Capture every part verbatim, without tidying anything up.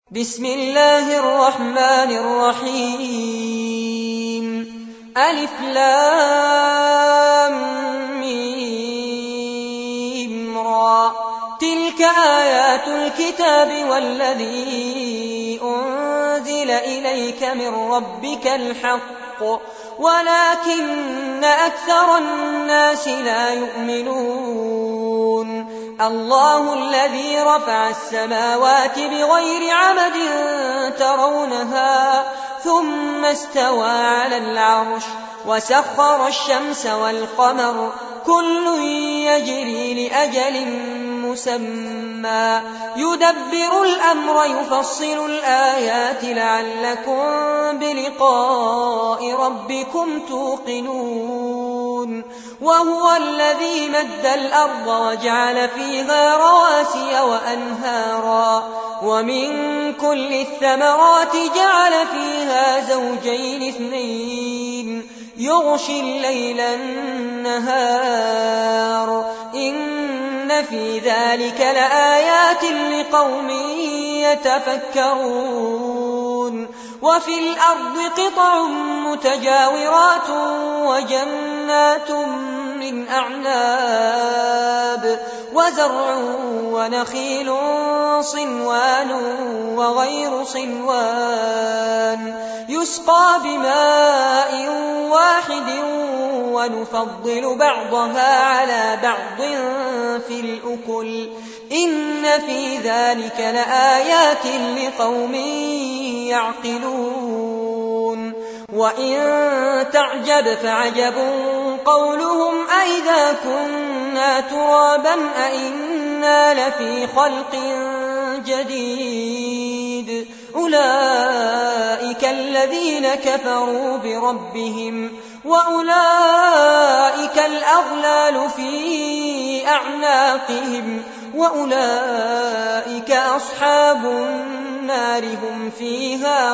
بسم الله الرحمن الرحيم ألف لام ميم را تلك آيات الكتاب والذي أنزل إليك من ربك الحق ولكن أكثر الناس لا يؤمنون الله الذي رفع السماوات بغير عمد ترونها ثم استوى على العرش وسخر الشمس والقمر كل يجري لأجل مسمى يدبر الأمر يفصل الآيات لعلكم بلقاء ربكم توقنون وهو الذي مد الأرض وجعل فيها رواسي وأنهارا ومن كل الثمرات جعل فيها زوجين اثنين يغشي الليل النهار إن في ذلك لآيات لقوم يتفكرون وفي الأرض قطع متجاورات وجنات من أعناب وزرع ونخيل صنوان وغير صنوان يسقى بماء واحد ونفضل بعضها على بعض في الأكل إن في ذلك لآيات لقوم يعقلون وإن تعجب فعجب قولهم أئذا كنا ترابا أئنا لفي خلق جديد أولئك الذين كفروا بربهم وأولئك الأغلال في أعناقهم وأولئك أصحاب النار هم فيها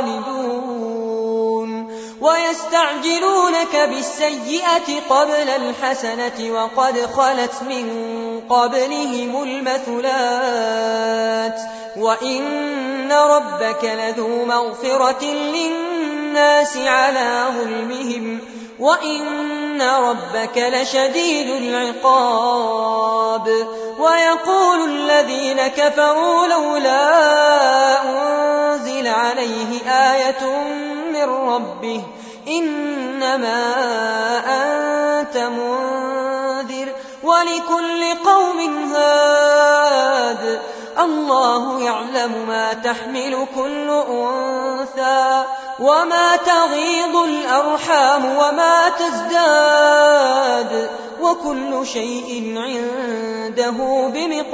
خالدون ويستعجلونك بالسيئة قبل الحسنة وقد خلت من قبلهم المثلات وإن ربك لذو مغفرة للناس على ظلمهم وإن ربك لشديد العقاب ويقول الذين كفروا لولا أنزل عليه آية من ربه إنما أنت منذر ولكل قوم هاد الله يعلم ما تحمل كل أنثى وما تغيض الأرحام وما تزداد وكل شيء عنده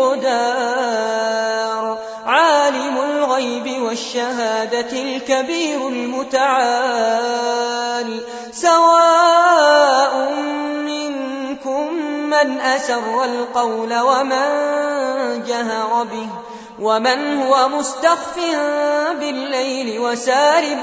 بمقدار عالم الغيب والشهادة الكبير المتعال سواء منكم من أسر القول ومن جهر به ومن هو مستخف بالليل وسارب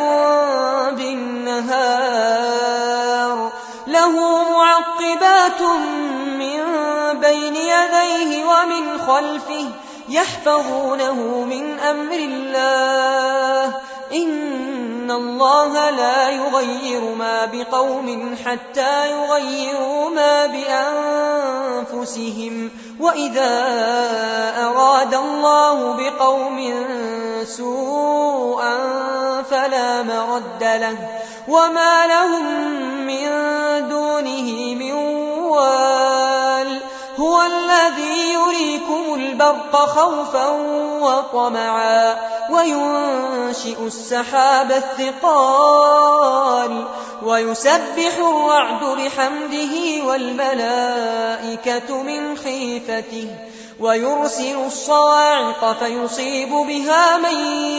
بالنهار له معقبات من بين يديه ومن خلفه يحفظونه من أمر الله إن الله لا يغير ما بقوم حتى يغيروا ما بأنفسهم وإذا أراد الله بقوم سوءا فلا مرد له وما لهم من دونه من وال هو الذي يريكم البرق خوفا وطمعا وينشئ السحاب الثقال ويسبح الرعد بحمده والملائكة من خيفته ويرسل الصواعق فيصيب بها من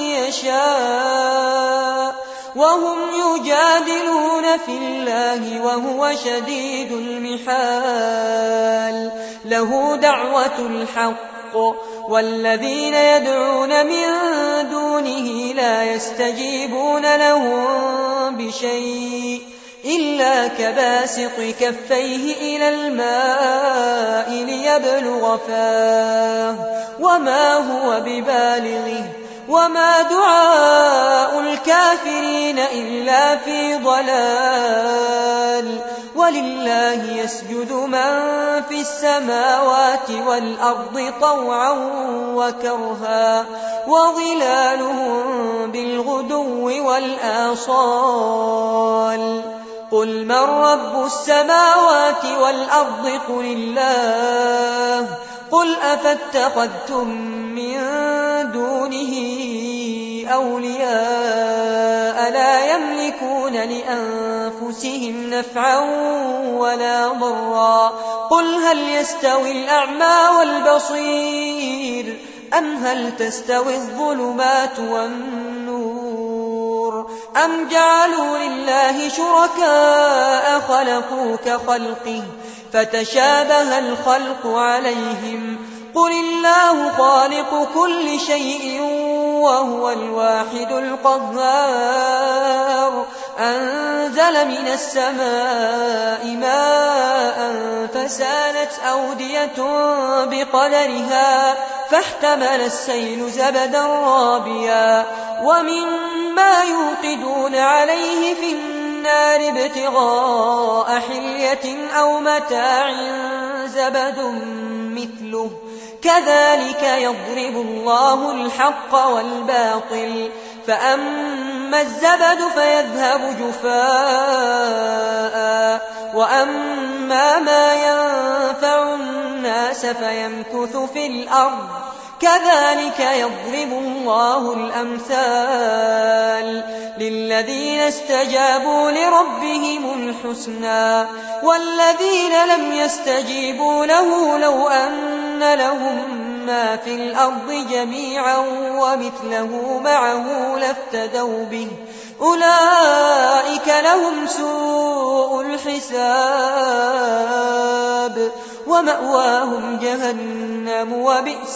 يشاء وهم يجادلون في الله وهو شديد المحال له دعوة الحق والذين يدعون من دونه لا يستجيبون لهم بشيء إلا كباسط كفيه إلى الماء ليبلغ فاه وما هو ببالغه وما دعاء الكافرين إلا في ضلال ولله يسجد من في السماوات والأرض طوعا وكرها وظلالهم بالغدو والآصال قل من رب السماوات والأرض قل الله قل أفاتخذتم من دونه أولياء لا يملكون لأنفسهم نفعا ولا ضرا قل هل يستوي الأعمى والبصير أم هل تستوي الظلمات والنور أم جعلوا لله شركاء خلقوا كخلقه فتشابه الخلق عليهم قل الله خالق كل شيء وهو الواحد القهار أنزل من السماء ماء فسالت أودية بقدرها فاحتمل السيل زبدا رابيا ومما يوقدون عليه في النار ابتغاء حلية أو متاع زبد مثله كذلك يضرب الله الحق والباطل فأما الزبد فيذهب جفاء وأما ما ينفع الناس فيمكث في الأرض كذلك يضرب الله الأمثال للذين استجابوا لربهم الحسنى والذين لم يستجيبوا له لو أن لهم ما في الأرض جميعا ومثله معه لافتدوا به أولئك لهم سوء الحساب ومأواهم جهنم وبئس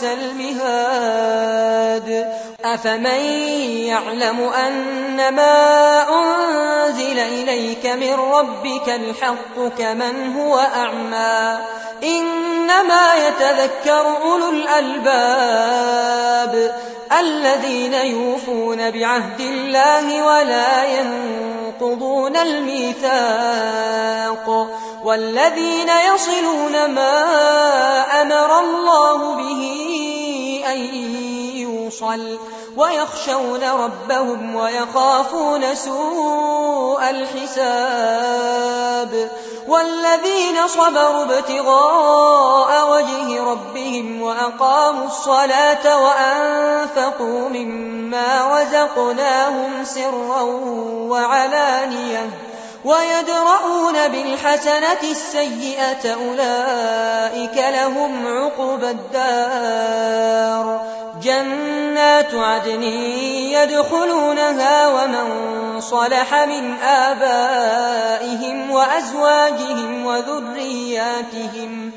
المهاد أفمن يعلم أنما أنزل إليك من ربك الحق كمن هو أعمى إنما يتذكر أولو الألباب الذين يوفون بعهد الله ولا ينقضون الميثاق والذين يصلون ما أمر الله به أن يوصل ويخشون ربهم ويخافون سوء الحساب والذين صبروا ابتغاء وجه ربهم وأقاموا الصلاة وأنفقوا مما رزقناهم سرا وعلانية ويدرؤون بالحسنة السيئة أولئك لهم عقبى الدار جنات عدن يدخلونها ومن صلح من آبائهم وأزواجهم وذرياتهم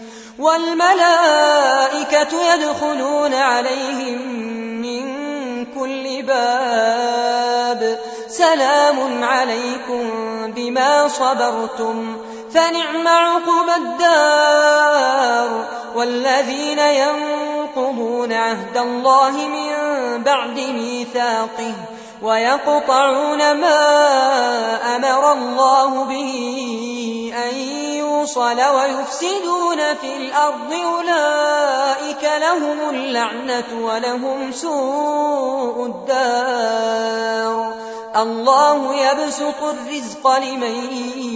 والملائكة يدخلون عليهم من كل باب سلام عليكم بما صبرتم فنعم عقبى الدار والذين ينقضون عهد الله من بعد ميثاقه ويقطعون ما أمر الله به أن يوصل ويفسدون في الأرض أولئك لهم اللعنة ولهم سوء الدار الله يبسط الرزق لمن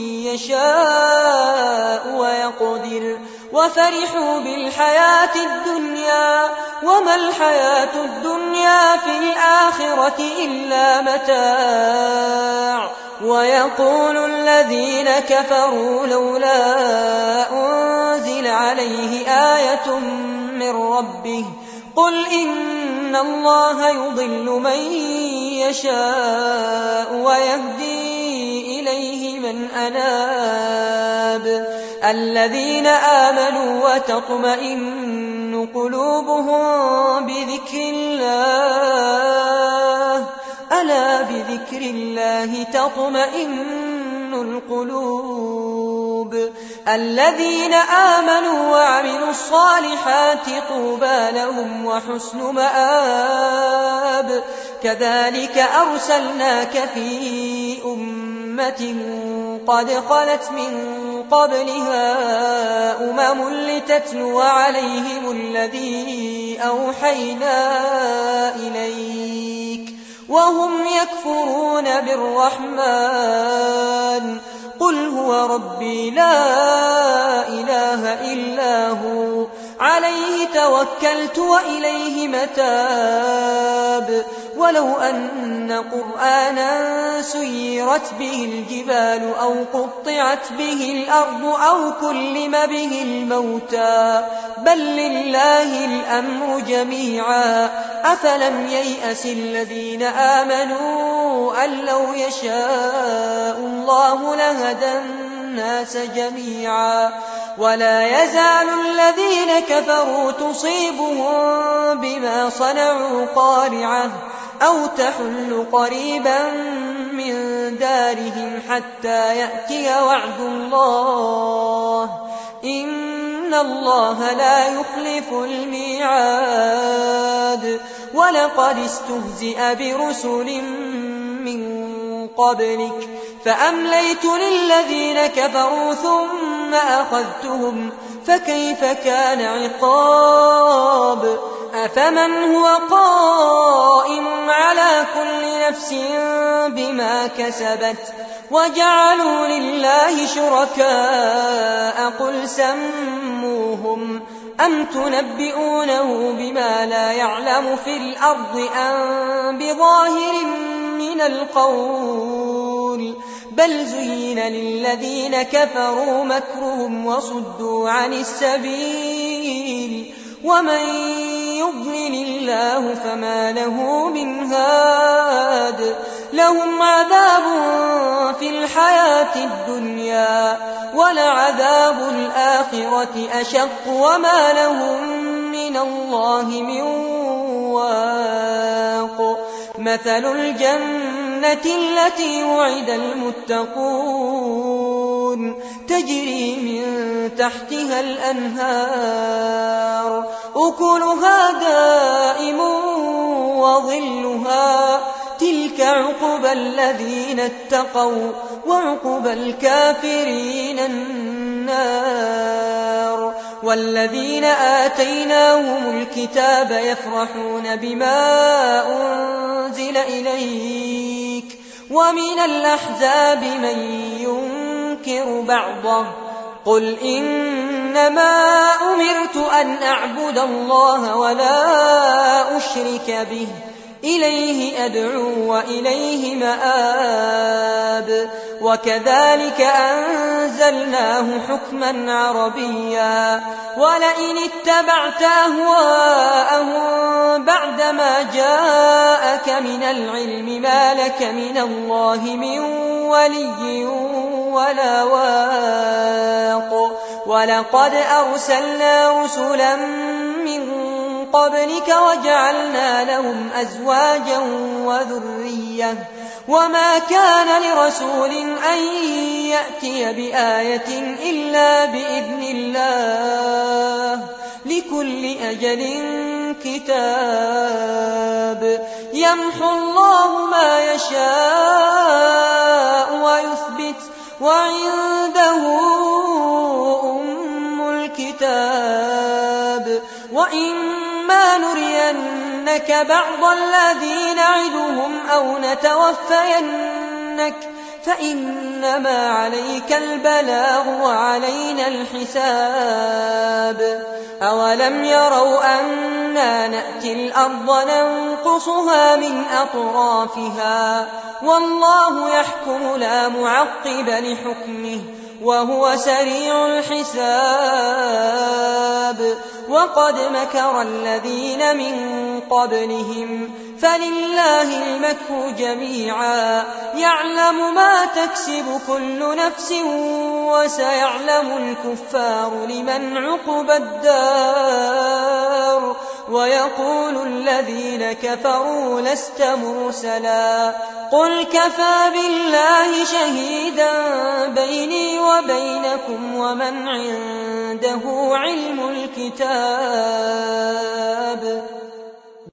يشاء ويقدر وفرحوا بالحياة الدنيا وما الحياة الدنيا في الآخرة إلا متاع ويقول الذين كفروا لولا أنزل عليه آية من ربه قل إن الله يضل من يشاء ويهدي إليه من أناب الذين آمنوا وتطمئن قلوبهم بذكر الله ألا بذكر الله تطمئن القلوب. الذين آمنوا وعملوا الصالحات طوبى لهم وحسن مآب. كذلك أرسلناك في أمة قد خلت من قبلها أمم لتتلو عليهم الذي أوحينا إليك وهم يكفرون بالرحمن. قل هو ربي لا إله إلا هو عليه توكلت وإليه متاب. ولو أن قرآنا سيرت به الجبال أو قطعت به الأرض أو كلم به الموتى بل لله الأمر جميعا. أفلم ييأس الذين آمنوا أن لو يشاء الله لهدى الناس جميعا. ولا يزال الذين كفروا تصيبهم بما صنعوا قارعة أو تحل قريبا من دارهم حتى يأتي وعد الله إن الله لا يخلف الميعاد. ولقد استهزئ برسل من قبلك فأمليت للذين كفروا ثم أخذتهم فكيف كان عقاب. أفمن هو قائم على كل نفس بما كسبت وجعلوا لله شركاء قل سموهم أم تنبئونه بما لا يعلم في الأرض أم بظاهر من القول بل زين للذين كفروا مكرهم وصدوا عن السبيل ومن يضلل الله فما له من هاد. لهم عذاب في الحياة الدنيا ولعذاب الآخرة أشق وما لهم من الله من واق. مثل الجنة التي وعد المتقون تجري من تحتها الأنهار أكلها دائم وظلها تلك عقبى الذين اتقوا وعقبى الكافرين النار. والذين آتيناهم الكتاب يفرحون بما أنزل إليك ومن الأحزاب من ينكر بعضه قل إنما أمرت أن أعبد الله ولا أشرك به إليه أدعو وإليه مآب. وكذلك أنزلناه حكما عربيا ولئن اتبعت أهواءهم بعدما جاءك من العلم ما لك من الله من ولي ولا واق. ولقد أرسلنا رسلا من قبلك وجعلنا لهم أزواجا وذرية وما كان لرسول أن يأتي بآية إلا بإذن الله لكل أجل كتاب. يمحو الله ما يشاء ويثبت وعنده أم الكتاب. وإما نرينك بعض الذين نعدهم أو نتوفينك فإنما عليك البلاغ وعلينا الحساب. أولم يروا أنا نأتي الأرض ننقصها من أطرافها والله يحكم لا معقب لحكمه وهو سريع الحساب. وقد مكر الذين من قبلهم فلله المكر جميعا يعلم ما تكسب كل نفس وسيعلم الكفار لمن عقبى الدار. ويقول الذين كفروا لست مرسلا قل كفى بالله شهيدا بيني وبينكم ومن عنده علم الكتاب